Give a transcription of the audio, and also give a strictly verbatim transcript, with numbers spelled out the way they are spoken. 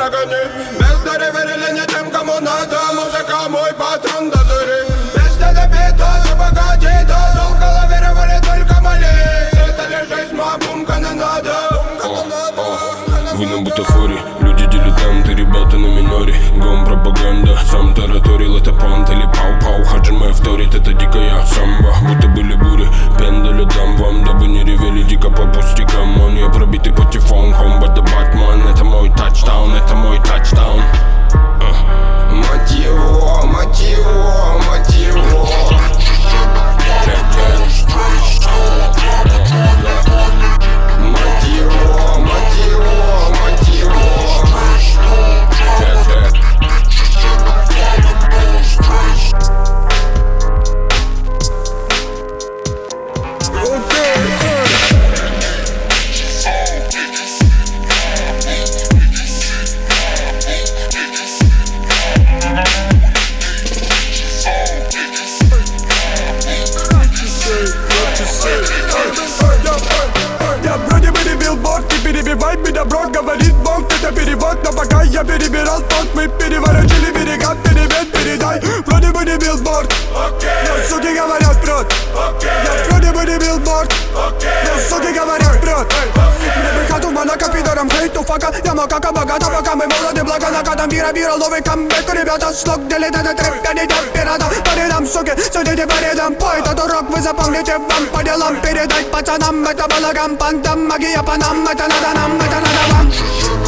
гони. Без доверия не тем, кому надо. Музыка мой патрон до зари. Без допита, да погоди, да. Долго лавировали, только молись. Это лишь жизнь, моя бумка не надо. Вы на бутафоре, люди дилетанты, ребята на миноре. Гом пропаганда, сам тараторил, это понт или пау-пау. Хаджиме вторит, это дикая самба. Будто были бури, пендаля дам вам, дабы не ревели дико по пустякам. Он я пробитый патефон, комбат да Батман. Это мой тачдаун, это мой тачдаун. Мотиво, мотиво, мотиво. Мотиво, мотиво, мотиво. Я вроде бы не билборд, не перебивай меня, бро, говорит Бог, это перевод. Но пока я перебирал тот, мы переворачивали берега, перевет, передай. Вроде бы не билборд, но суки говорят врет. Я вроде бы не билборд, но суки говорят врет. Мне прихожу монако пидором, хейт у фака. Я макака богата, пока мы молоды, благо накатом бира, бира, новый камбэк. Ребята, слог делит этот трэп, гоните пирата. По рядам, суки, судите по рядам. По этот урок вы запомните вам по делам. Передать пацанам, это балаган, пантам. Магия по нам, это надо нам, это надо вам.